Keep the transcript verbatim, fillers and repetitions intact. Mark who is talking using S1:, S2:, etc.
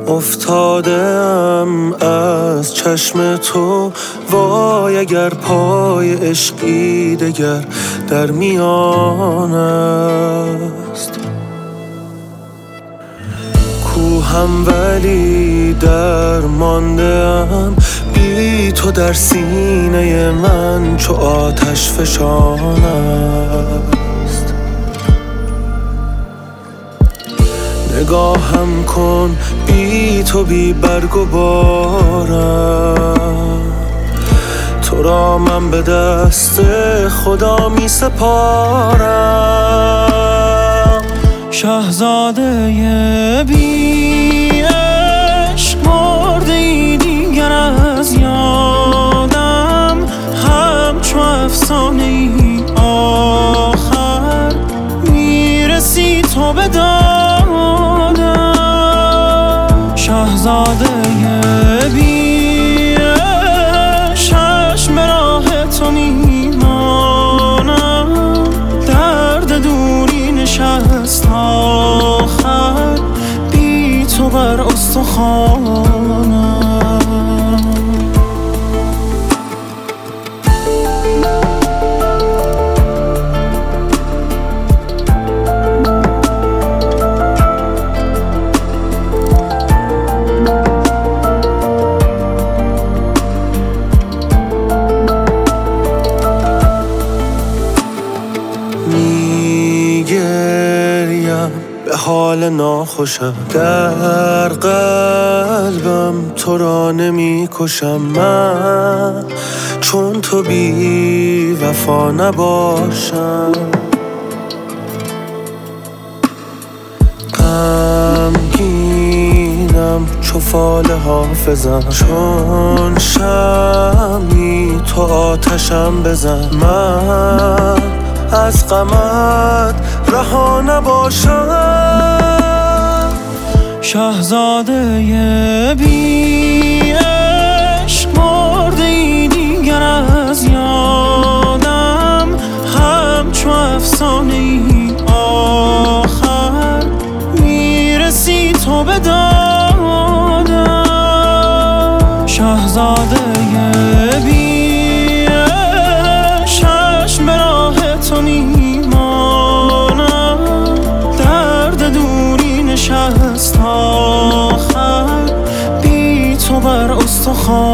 S1: افتادم از چشم تو، وای اگر پای عشقی دگر در میان است. کوهم ولی در ماندم، بی تو در سینه من چو آتش فشان است. نگاهم کن بی تو بی برگ و بارم، تو را من به دست خدا می سپارم.
S2: شاهزاده بی عشق مرده ای دیگر از یادم، همچو افسانه ای آخر میرسی تو به دادم. شاهزاده بی عشق چشم به راه تو میمانم، درد دوری نشست آخر بی تو بر استخوانم.
S1: میگریم به حال ناخوشم، در قلبم تو را نمی کشم. من چون تو بی وفا نباشم، غمگینم چو فال حافظم، چون شمی تو آتشم بزن. من از غمت رها نباشم.
S2: شاهزاده بی عشق مرده ای دیگر از یادم، همچو افسانه ای آخر میرسی تو به دادم. شاهزاده بی عشق چشم به راه تو میمانم، درد دوری نشست آخر بی تو بر استخوان.